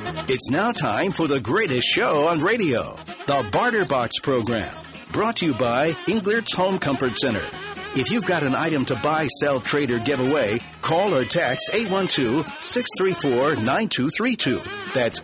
It's now time for the greatest show on radio, the Barter Box program, brought to you by Englert's Home Comfort Center. If you've got an item to buy, sell, trade, or give away, call or text 812-634-9232. That's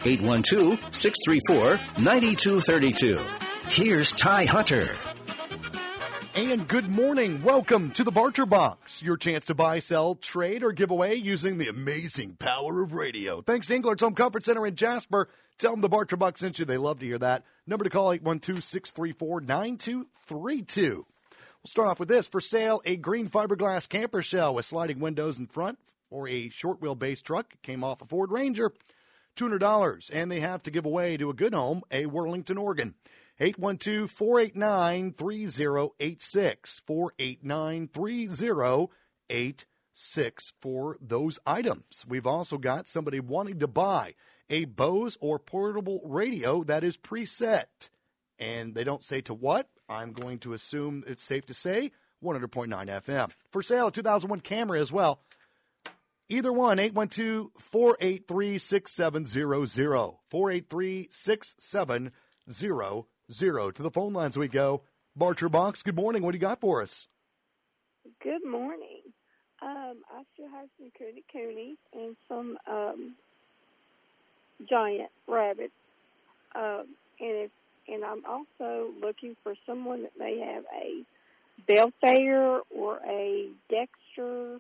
812-634-9232. Here's Ty Hunter. And good morning. Welcome to the Barter Box, your chance to buy, sell, trade, or give away using the amazing power of radio. Thanks to Englert's Home Comfort Center in Jasper. Tell them the Barter Box sent you. They love to hear that. Number to call, 812-634-9232. We'll start off with this. For sale, a green fiberglass camper shell with sliding windows in front or a short wheelbase truck. It came off a Ford Ranger, $200. And they have to give away to a good home, a Worlington organ. 812-489-3086. 489-3086 for those items. We've also got somebody wanting to buy a Bose or portable radio that is preset. And they don't say to what. I'm going to assume it's safe to say 100.9 FM. For sale, a 2001 Camry as well. Either one, 812-483-6700. 483-6700. To the phone lines we go. Barter Box, good morning. What do you got for us? Good morning. I still have some coonies and some giant rabbits. And I'm also looking for someone that may have a Belfair or a Dexter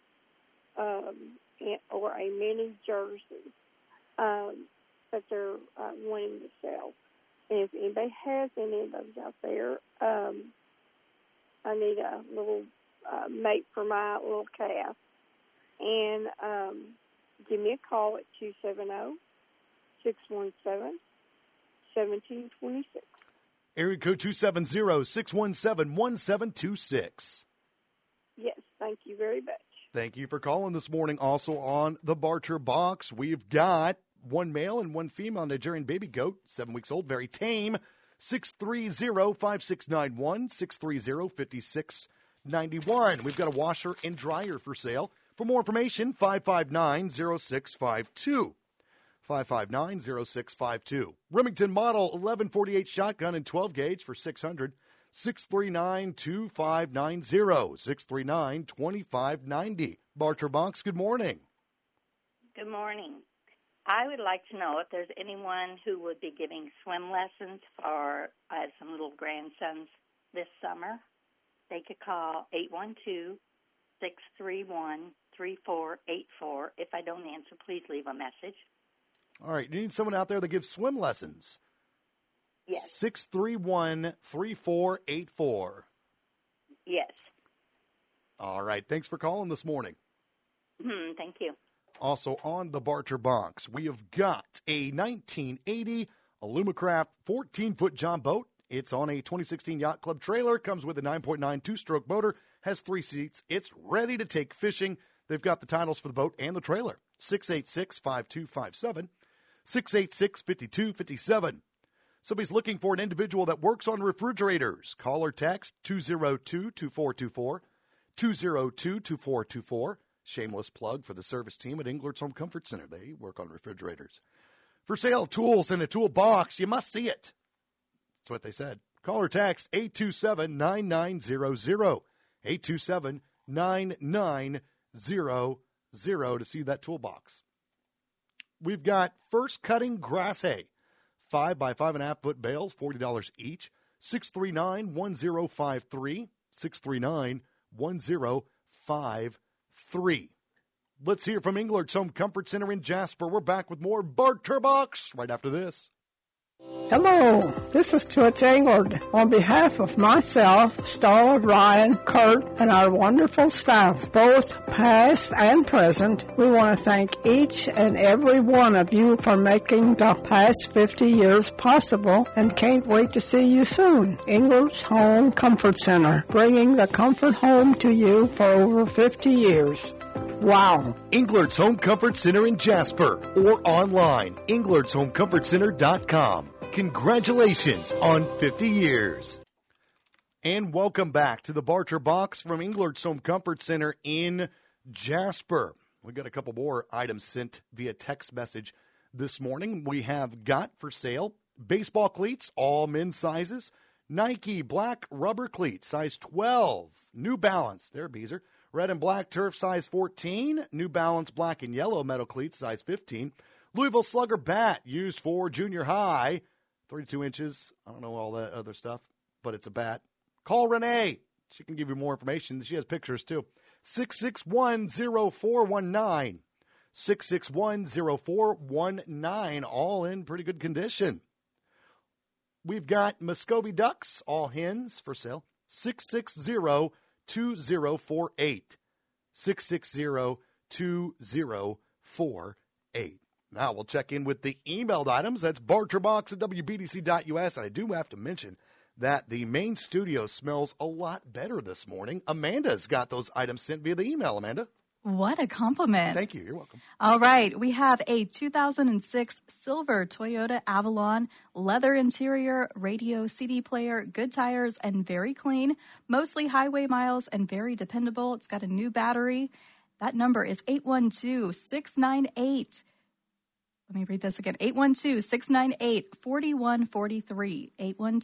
or a mini Jersey that they're wanting to sell. And if anybody has any of those out there, I need a little mate for my little calf. And give me a call at 270-617-1726. Area code 270-617-1726. Yes, thank you very much. Thank you for calling this morning. Also on the Barter Box, we've got one male and one female Nigerian baby goat, 7 weeks old, very tame. 630-5691, 630-5691. We've got a washer and dryer for sale. For more information, 559-0652. 559-0652. Remington Model 1148 shotgun and 12 gauge for $600. 639-2590. 639-2590. Barter Box, good morning. Good morning. I would like to know if there's anyone who would be giving swim lessons for some little grandsons this summer. They could call 812-631-3484. If I don't answer, please leave a message. All right, you need someone out there that gives swim lessons. Yes. 631-3484. Yes. All right, thanks for calling this morning. Thank you. Also on the Barter Box, we have got a 1980 Alumacraft 14-foot John boat. It's on a 2016 Yacht Club trailer. Comes with a 9.9 two-stroke motor. Has 3 seats. It's ready to take fishing. They've got the titles for the boat and the trailer. 686-5257. 686-5257. Somebody's looking for an individual that works on refrigerators. Call or text 202-2424. 202-2424. Shameless plug for the service team at Englert's Home Comfort Center. They work on refrigerators. For sale, tools in a toolbox. You must see it. That's what they said. Call or text 827-9900. 827-9900 to see that toolbox. We've got First Cutting Grass Hay. 5 by 5.5 foot bales, $40 each. 639-1053. 639-1053. Let's hear from Englert's Home Comfort Center in Jasper. We're back with more Barter Box right after this. Hello, this is Toots Englert. On behalf of myself, Starla, Ryan, Kurt, and our wonderful staff, both past and present, we want to thank each and every one of you for making the past 50 years possible and can't wait to see you soon. Englert's Home Comfort Center, bringing the comfort home to you for over 50 years. Wow. Englert's Home Comfort Center in Jasper or online, englertshomecomfortcenter.com. Congratulations on 50 years. And welcome back to the Barter Box from Englert's Home Comfort Center in Jasper. We've got a couple more items sent via text message This morning, we have got for sale baseball cleats, all men's sizes. Nike black rubber cleats, size 12. New Balance, there, Beezer. Red and black turf, size 14. New Balance black and yellow metal cleats, size 15. Louisville Slugger bat, used for junior high. 32 inches. I don't know all that other stuff, but it's a bat. Call Renee. She can give you more information. She has pictures, too. 661-0419. 661-0419, all in pretty good condition. We've got Muscovy ducks, all hens, for sale. 660-2048. 660-2048. Now we'll check in with the emailed items. That's barterbox@wbdc.us. And I do have to mention that the main studio smells a lot better this morning. Amanda's got those items sent via the email, Amanda. What a compliment. Thank you. You're welcome. All right. We have a 2006 silver Toyota Avalon, leather interior, radio, CD player, good tires, and very clean. Mostly highway miles and very dependable. It's got a new battery. That number is 812-698. Let me read this again. 812-698-4143.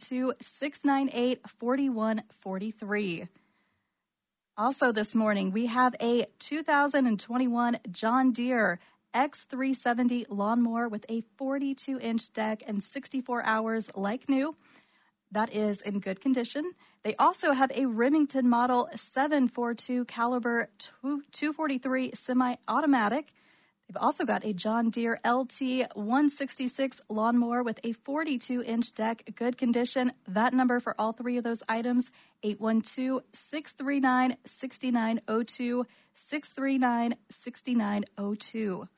812-698-4143. Also this morning, we have a 2021 John Deere X370 lawnmower with a 42-inch deck and 64 hours like new. That is in good condition. They also have a Remington model 742 caliber 243 semi-automatic. They've also got a John Deere LT 166 lawnmower with a 42-inch deck, good condition. That number for all three of those items, 812-639-6902, 639-6902.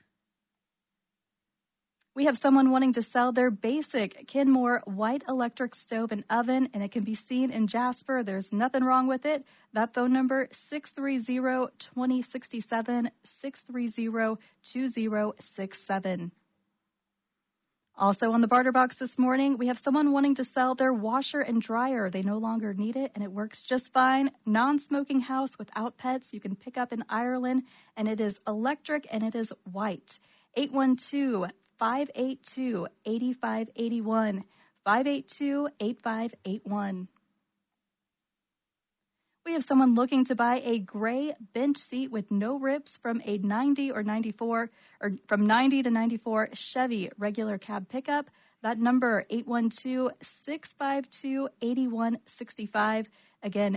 We have someone wanting to sell their basic Kenmore white electric stove and oven, and it can be seen in Jasper. There's nothing wrong with it. That phone number, 630-2067, 630-2067. Also on the barter box this morning, we have someone wanting to sell their washer and dryer. They no longer need it, and it works just fine. Non-smoking house without pets. You can pick up in Ireland, and it is electric, and it is white. 812-582-8581, 582-8581. We have someone looking to buy a gray bench seat with no rips from a 90 or 94, or from 90 to 94 Chevy regular cab pickup. That number, 812-652-8165. Again,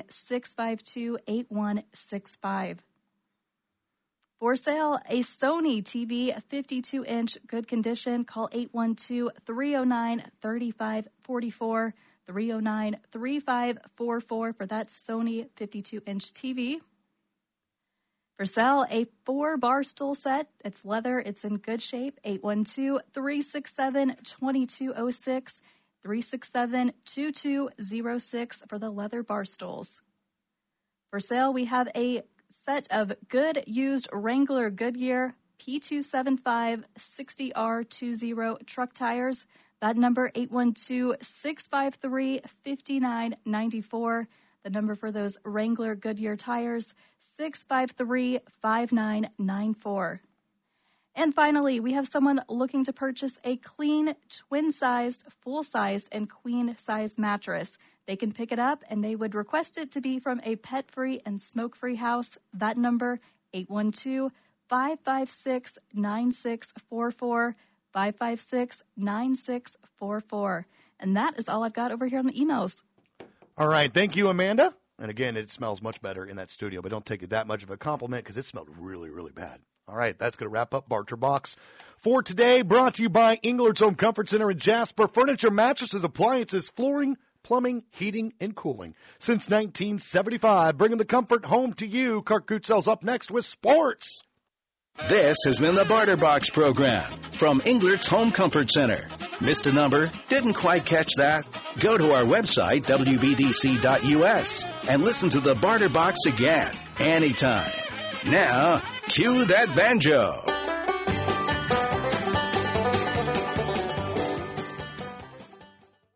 652-8165. For sale, a Sony TV, 52-inch, good condition. Call 812-309-3544, 309-3544 for that Sony 52-inch TV. For sale, a 4-bar stool set. It's leather. It's in good shape. 812-367-2206, 367-2206 for the leather bar stools. For sale, we have a set of good used Wrangler Goodyear P275 60R20 truck tires. That number, 812-653-5994. The number for those Wrangler Goodyear tires, 653-5994. And finally, we have someone looking to purchase a clean, twin-sized, full-sized, and queen-sized mattress. They can pick it up, and they would request it to be from a pet-free and smoke-free house. That number, 812-556-9644, 556-9644. And that is all I've got over here on the emails. All right. Thank you, Amanda. And again, it smells much better in that studio, but don't take it that much of a compliment because it smelled really, really bad. All right, that's going to wrap up Barter Box for today. Brought to you by Englert's Home Comfort Center in Jasper. Furniture, mattresses, appliances, flooring, plumbing, heating, and cooling. Since 1975, bringing the comfort home to you. Kirk Gootzel's up next with sports. This has been the Barter Box program from Englert's Home Comfort Center. Missed a number? Didn't quite catch that? Go to our website, wbdc.us, and listen to the Barter Box again, anytime. Now, cue that banjo.